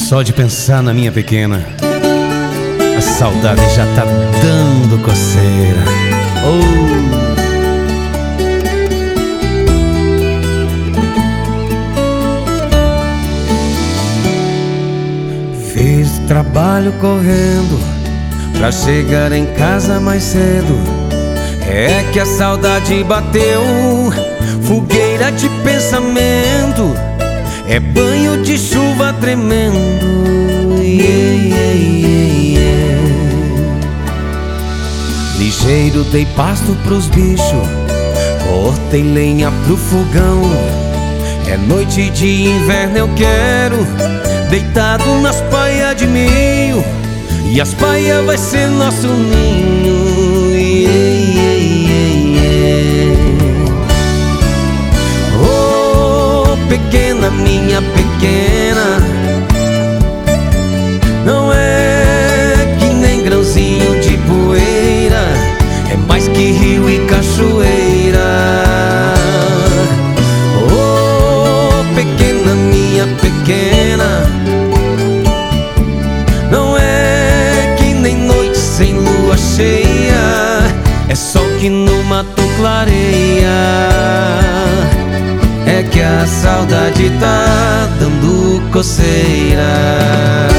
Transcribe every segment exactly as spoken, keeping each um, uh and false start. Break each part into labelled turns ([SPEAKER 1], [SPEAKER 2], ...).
[SPEAKER 1] Só de pensar na minha pequena, a saudade já tá dando coceira. Oh! Fiz trabalho correndo pra chegar em casa mais cedo. É que a saudade bateu, fogueira de pensamento, é banho de chuva tremendo. Yeah, yeah, yeah. Ligeiro dei pasto pros bichos, cortei lenha pro fogão. É noite de inverno, eu quero deitado nas paias de milho, e as paias vai ser nosso ninho. Yeah, yeah, yeah. Oh, pequena, minha pequena, não é que nem grãozinho de poeira, é mais que rio e cachoeira. Oh, pequena, minha pequena, não é que nem noite sem lua cheia, é sol que no mato clareia. É que a saudade tá dando coceira.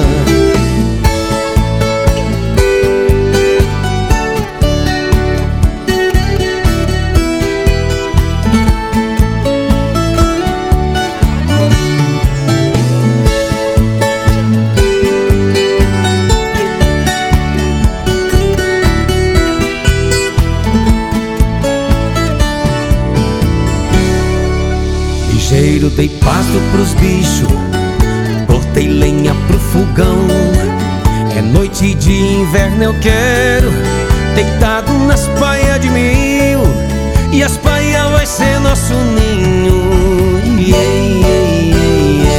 [SPEAKER 1] Ligeiro dei pasto pros bichos, cortei lenha pro fogão. É noite de inverno, eu quero deitado nas paias de milho, e as paias vai ser nosso ninho. Yeah, yeah,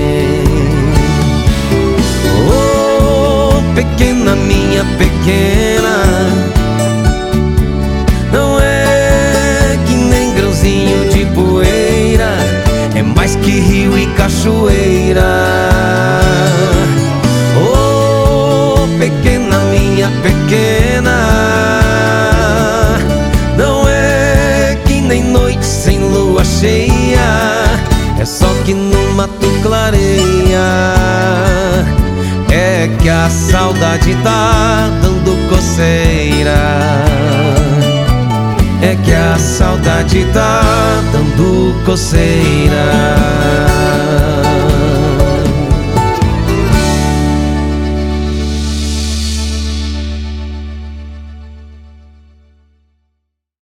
[SPEAKER 1] yeah. Oh, pequena, minha pequena, não é que nem grãozinho de poeira, é mais que rio e cachoeira. Oh, pequena, minha pequena, não é que nem noite sem lua cheia, é só que no mato clareia. É que a saudade tá dando coceira. É que a saudade tá dando coceira.